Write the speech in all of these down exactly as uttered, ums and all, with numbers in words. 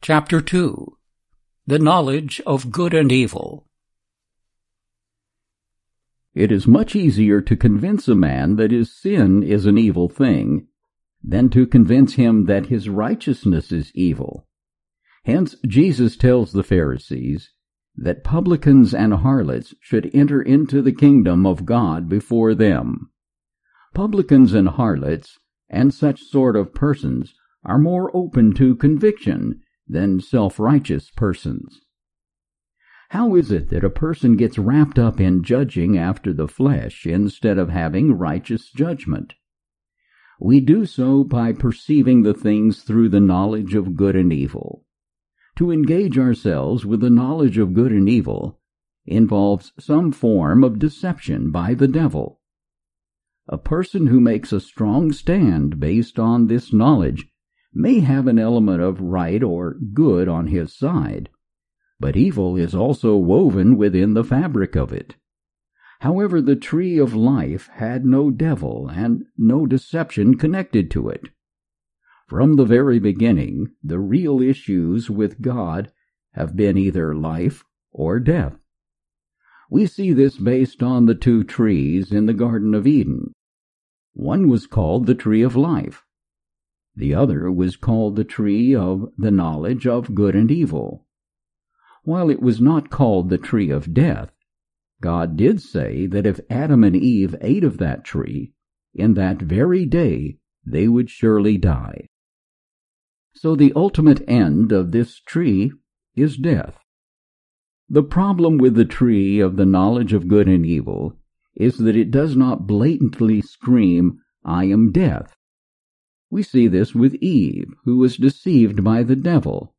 Chapter two. The Knowledge of Good and Evil. It is much easier to convince a man that his sin is an evil thing than to convince him that his righteousness is evil. Hence, Jesus tells the Pharisees that publicans and harlots should enter into the kingdom of God before them. Publicans and harlots and such sort of persons are more open to conviction than self-righteous persons. How is it that a person gets wrapped up in judging after the flesh instead of having righteous judgment? We do so by perceiving the things through the knowledge of good and evil. To engage ourselves with the knowledge of good and evil involves some form of deception by the devil. A person who makes a strong stand based on this knowledge may have an element of right or good on his side, but evil is also woven within the fabric of it. However, the tree of life had no devil and no deception connected to it. From the very beginning, the real issues with God have been either life or death. We see this based on the two trees in the Garden of Eden. One was called the tree of life. The other was called the tree of the knowledge of good and evil. While it was not called the tree of death, God did say that if Adam and Eve ate of that tree, in that very day they would surely die. So the ultimate end of this tree is death. The problem with the tree of the knowledge of good and evil is that it does not blatantly scream, "I am death." We see this with Eve, who was deceived by the devil.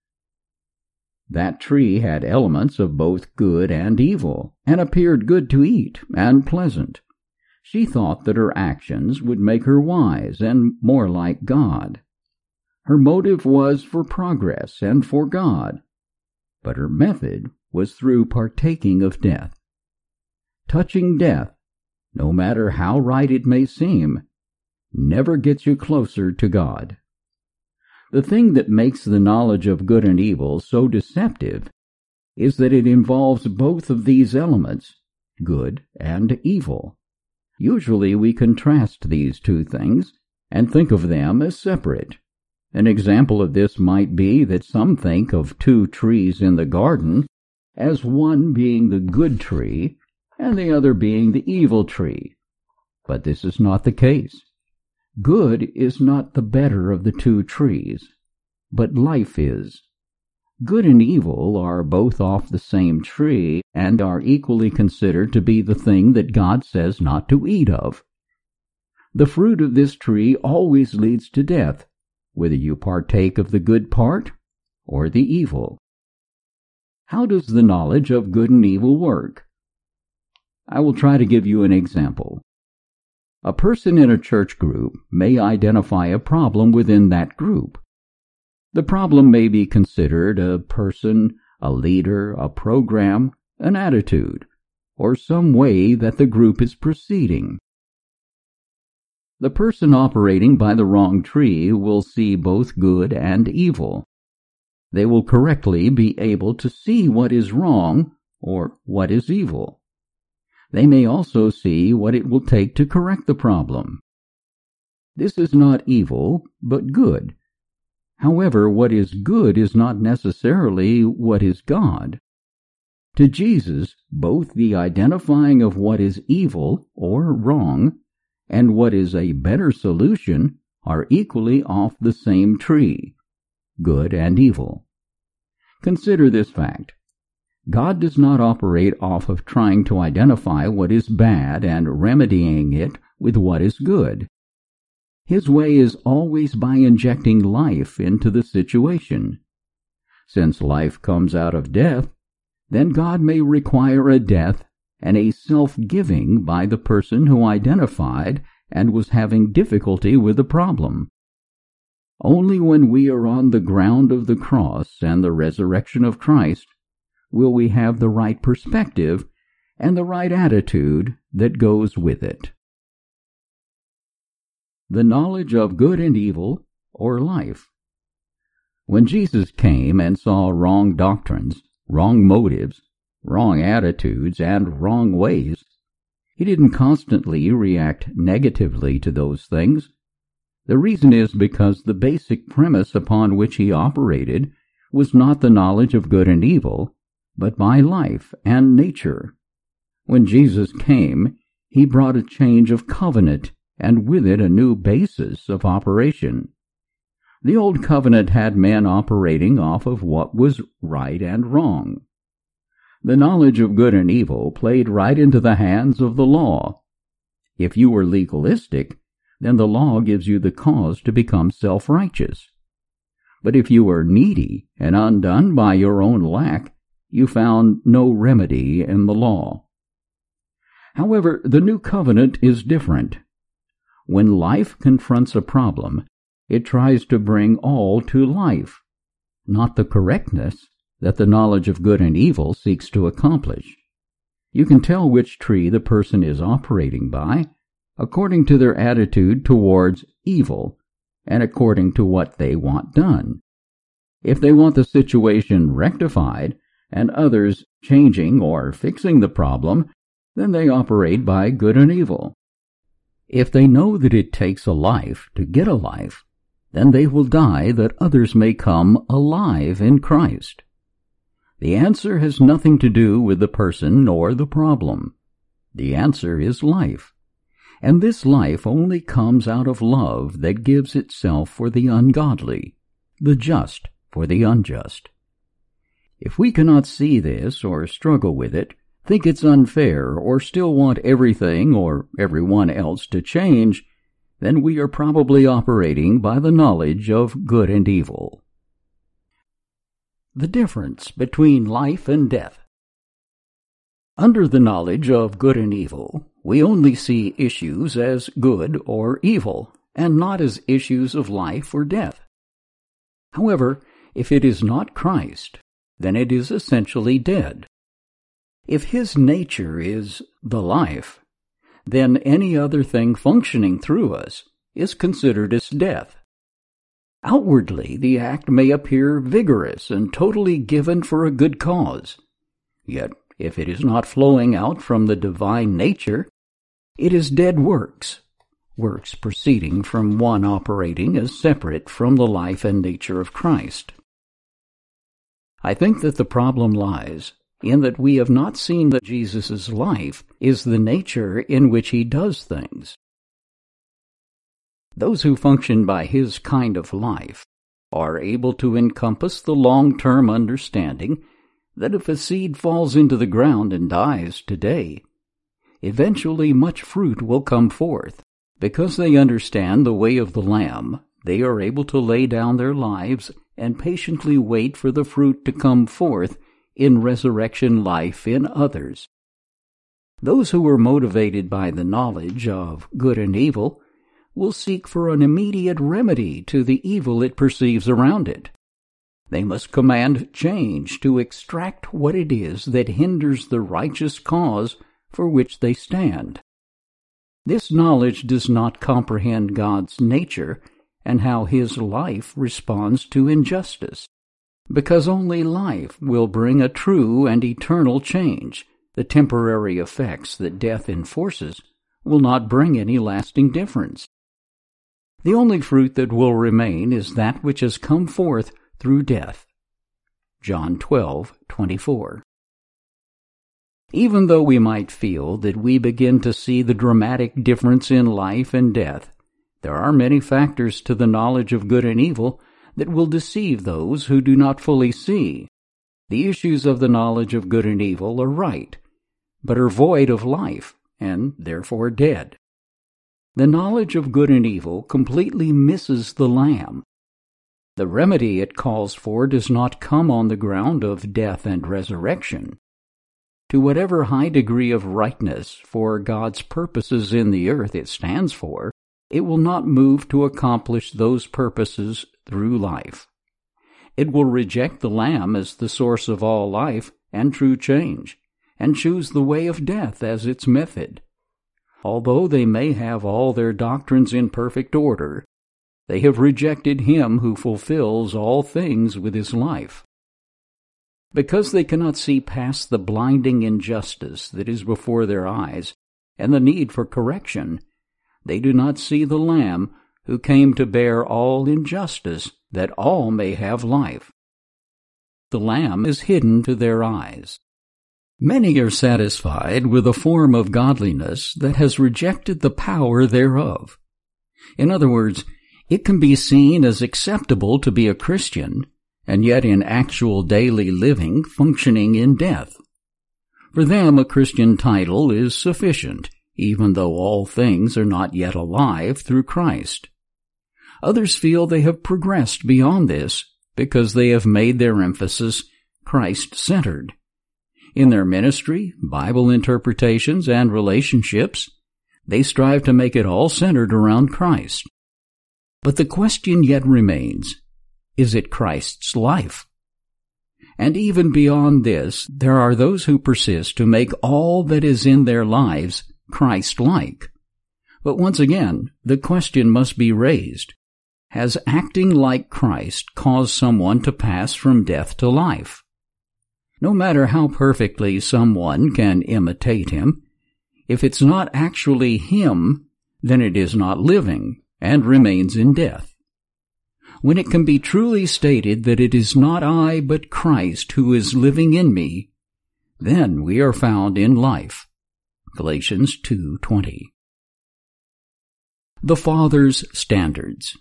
That tree had elements of both good and evil, and appeared good to eat and pleasant. She thought that her actions would make her wise and more like God. Her motive was for progress and for God, but her method was through partaking of death. Touching death, no matter how right it may seem, never gets you closer to God. The thing that makes the knowledge of good and evil so deceptive is that it involves both of these elements, good and evil. Usually we contrast these two things and think of them as separate. An example of this might be that some think of two trees in the garden as one being the good tree and the other being the evil tree. But this is not the case. Good is not the better of the two trees, but life is. Good and evil are both off the same tree and are equally considered to be the thing that God says not to eat of. The fruit of this tree always leads to death, whether you partake of the good part or the evil. How does the knowledge of good and evil work? I will try to give you an example. A person in a church group may identify a problem within that group. The problem may be considered a person, a leader, a program, an attitude, or some way that the group is proceeding. The person operating by the wrong tree will see both good and evil. They will correctly be able to see what is wrong or what is evil. They may also see what it will take to correct the problem. This is not evil, but good. However, what is good is not necessarily what is God. To Jesus, both the identifying of what is evil or wrong and what is a better solution are equally off the same tree, good and evil. Consider this fact. God does not operate off of trying to identify what is bad and remedying it with what is good. His way is always by injecting life into the situation. Since life comes out of death, then God may require a death and a self-giving by the person who identified and was having difficulty with the problem. Only when we are on the ground of the cross and the resurrection of Christ will we have the right perspective and the right attitude that goes with it. The knowledge of good and evil, or life. When Jesus came and saw wrong doctrines, wrong motives, wrong attitudes, and wrong ways, he didn't constantly react negatively to those things. The reason is because the basic premise upon which he operated was not the knowledge of good and evil, but by life and nature. When Jesus came, he brought a change of covenant, and with it a new basis of operation. The old covenant had men operating off of what was right and wrong. The knowledge of good and evil played right into the hands of the law. If you were legalistic, then the law gives you the cause to become self-righteous. But if you were needy and undone by your own lack, you found no remedy in the law. However, the new covenant is different. When life confronts a problem, it tries to bring all to life, not the correctness that the knowledge of good and evil seeks to accomplish. You can tell which tree the person is operating by according to their attitude towards evil and according to what they want done. If they want the situation rectified and others changing or fixing the problem, then they operate by good and evil. If they know that it takes a life to get a life, then they will die that others may come alive in Christ. The answer has nothing to do with the person nor the problem. The answer is life. And this life only comes out of love that gives itself for the ungodly, the just for the unjust. If we cannot see this or struggle with it, think it's unfair, or still want everything or everyone else to change, then we are probably operating by the knowledge of good and evil. The difference between life and death. Under the knowledge of good and evil, we only see issues as good or evil, and not as issues of life or death. However, if it is not Christ, then it is essentially dead. If his nature is the life, then any other thing functioning through us is considered as death. Outwardly, the act may appear vigorous and totally given for a good cause. Yet, if it is not flowing out from the divine nature, it is dead works, works proceeding from one operating as separate from the life and nature of Christ. I think that the problem lies in that we have not seen that Jesus' life is the nature in which he does things. Those who function by his kind of life are able to encompass the long-term understanding that if a seed falls into the ground and dies today, eventually much fruit will come forth. Because they understand the way of the Lamb, they are able to lay down their lives and patiently wait for the fruit to come forth in resurrection life in others. Those who are motivated by the knowledge of good and evil will seek for an immediate remedy to the evil it perceives around it. They must command change to extract what it is that hinders the righteous cause for which they stand. This knowledge does not comprehend God's nature and how his life responds to injustice, because only life will bring a true and eternal change. The temporary effects that death enforces will not bring any lasting difference. The only fruit that will remain is that which has come forth through death. John twelve twenty-four. Even though we might feel that we begin to see the dramatic difference in life and death, there are many factors to the knowledge of good and evil that will deceive those who do not fully see. The issues of the knowledge of good and evil are right, but are void of life, and therefore dead. The knowledge of good and evil completely misses the Lamb. The remedy it calls for does not come on the ground of death and resurrection. To whatever high degree of rightness for God's purposes in the earth it stands for, it will not move to accomplish those purposes through life. It will reject the Lamb as the source of all life and true change, and choose the way of death as its method. Although they may have all their doctrines in perfect order, They have rejected him who fulfills all things with his life. Because they cannot see past the blinding injustice that is before their eyes and the need for correction, they do not see the Lamb who came to bear all injustice, that all may have life. The Lamb is hidden to their eyes. Many are satisfied with a form of godliness that has rejected the power thereof. In other words, it can be seen as acceptable to be a Christian, and yet in actual daily living functioning in death. For them a Christian title is sufficient, even though all things are not yet alive through Christ. Others feel they have progressed beyond this because they have made their emphasis Christ-centered. In their ministry, Bible interpretations, and relationships, they strive to make it all centered around Christ. But the question yet remains, is it Christ's life? And even beyond this, there are those who persist to make all that is in their lives Christ-like. But once again, the question must be raised. Has acting like Christ caused someone to pass from death to life? No matter how perfectly someone can imitate him, if it's not actually him, then it is not living and remains in death. When it can be truly stated that it is not I but Christ who is living in me, then we are found in life. Galatians two twenty. The Father's standards.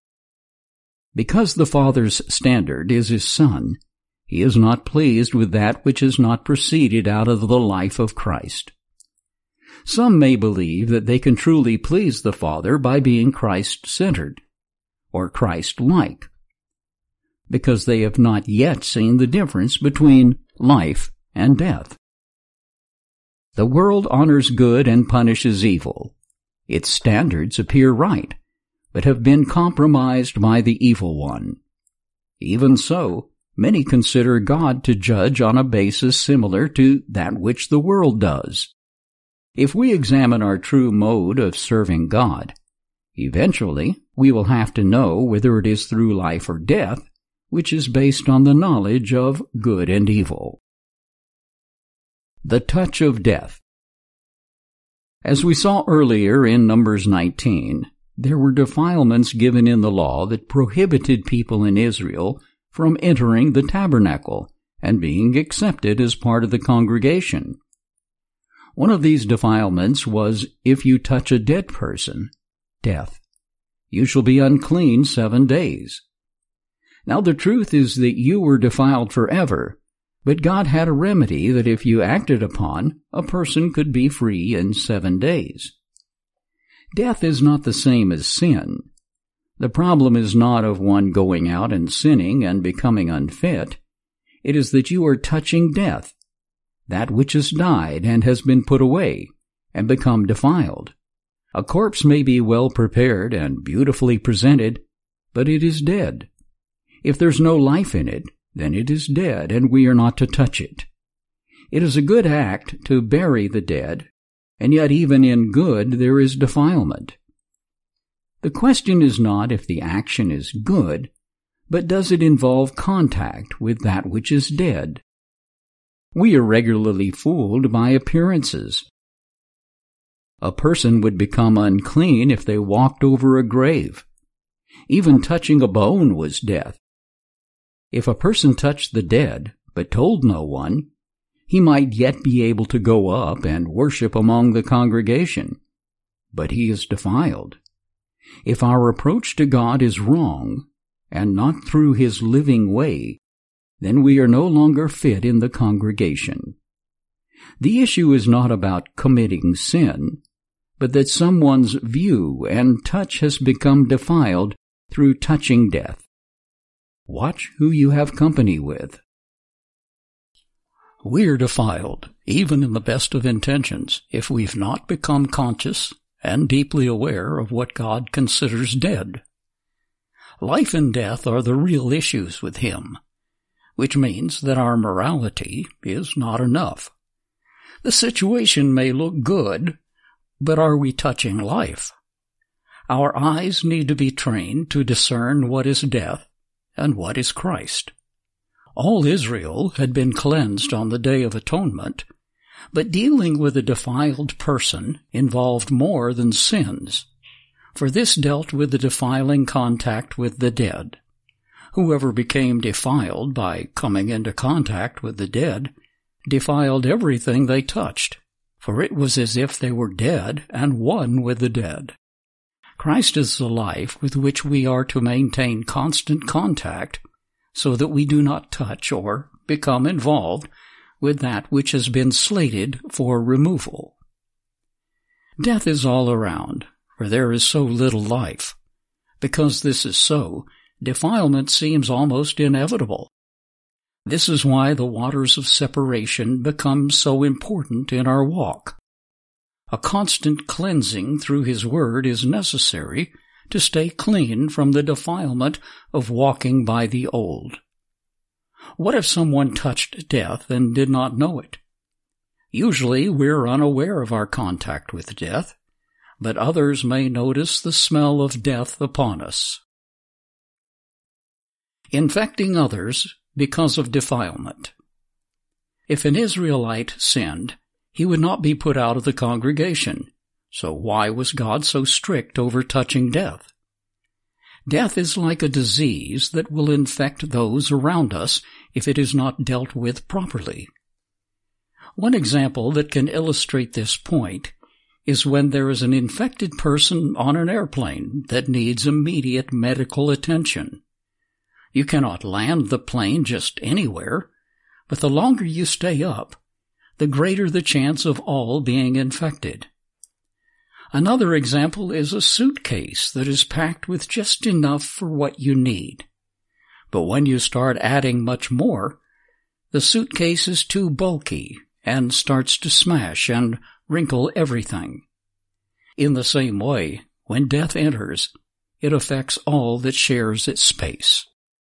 Because the Father's standard is his Son, he is not pleased with that which has not proceeded out of the life of Christ. Some may believe that they can truly please the Father by being Christ-centered, or Christ-like, because they have not yet seen the difference between life and death. The world honors good and punishes evil. Its standards appear right, but have been compromised by the evil one. Even so, many consider God to judge on a basis similar to that which the world does. If we examine our true mode of serving God, eventually we will have to know whether it is through life or death, which is based on the knowledge of good and evil. The touch of death. As we saw earlier in Numbers nineteen, there were defilements given in the law that prohibited people in Israel from entering the tabernacle and being accepted as part of the congregation. One of these defilements was, if you touch a dead person, death. You shall be unclean seven days. Now the truth is that you were defiled forever, but God had a remedy that if you acted upon, a person could be free in seven days. Death is not the same as sin. The problem is not of one going out and sinning and becoming unfit. It is that you are touching death, that which has died and has been put away and become defiled. A corpse may be well prepared and beautifully presented, but it is dead. If there's no life in it, then it is dead, and we are not to touch it. It is a good act to bury the dead, and yet even in good there is defilement. The question is not if the action is good, but does it involve contact with that which is dead? We are regularly fooled by appearances. A person would become unclean if they walked over a grave. Even touching a bone was death. If a person touched the dead, but told no one, he might yet be able to go up and worship among the congregation, but he is defiled. If our approach to God is wrong, and not through his living way, then we are no longer fit in the congregation. The issue is not about committing sin, but that someone's view and touch has become defiled through touching death. Watch who you have company with. We're defiled, even in the best of intentions, if we've not become conscious and deeply aware of what God considers dead. Life and death are the real issues with him, which means that our morality is not enough. The situation may look good, but are we touching life? Our eyes need to be trained to discern what is death and what is Christ. All Israel had been cleansed on the Day of Atonement, but dealing with a defiled person involved more than sins, for this dealt with the defiling contact with the dead. Whoever became defiled by coming into contact with the dead defiled everything they touched, for it was as if they were dead and one with the dead. Christ is the life with which we are to maintain constant contact so that we do not touch or become involved with that which has been slated for removal. Death is all around, for there is so little life. Because this is so, defilement seems almost inevitable. This is why the waters of separation become so important in our walk. A constant cleansing through His Word is necessary to stay clean from the defilement of walking by the old. What if someone touched death and did not know it? Usually we're unaware of our contact with death, but others may notice the smell of death upon us. Infecting others because of defilement. If an Israelite sinned, he would not be put out of the congregation. So why was God so strict over touching death? Death is like a disease that will infect those around us if it is not dealt with properly. One example that can illustrate this point is when there is an infected person on an airplane that needs immediate medical attention. You cannot land the plane just anywhere, but the longer you stay up, the greater the chance of all being infected. Another example is a suitcase that is packed with just enough for what you need. But when you start adding much more, the suitcase is too bulky and starts to smash and wrinkle everything. In the same way, when death enters, it affects all that shares its space.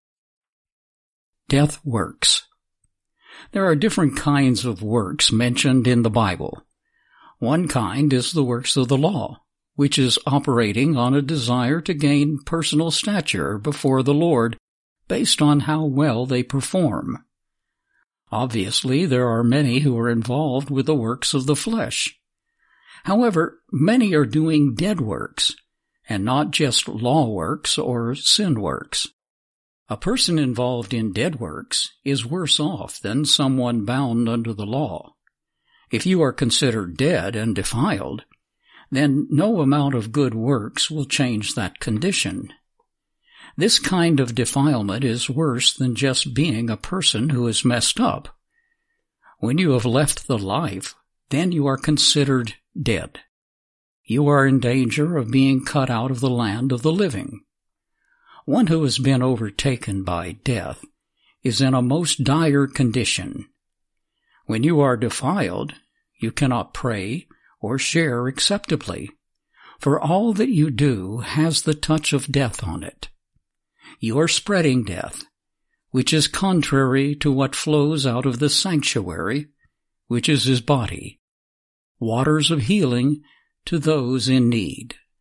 Death works. There are different kinds of works mentioned in the Bible. One kind is the works of the law, which is operating on a desire to gain personal stature before the Lord based on how well they perform. Obviously, there are many who are involved with the works of the flesh. However, many are doing dead works, and not just law works or sin works. A person involved in dead works is worse off than someone bound under the law. If you are considered dead and defiled, then no amount of good works will change that condition. This kind of defilement is worse than just being a person who is messed up. When you have left the life, then you are considered dead. You are in danger of being cut out of the land of the living. One who has been overtaken by death is in a most dire condition. When you are defiled, you cannot pray or share acceptably, for all that you do has the touch of death on it. You are spreading death, which is contrary to what flows out of the sanctuary, which is His body, waters of healing to those in need.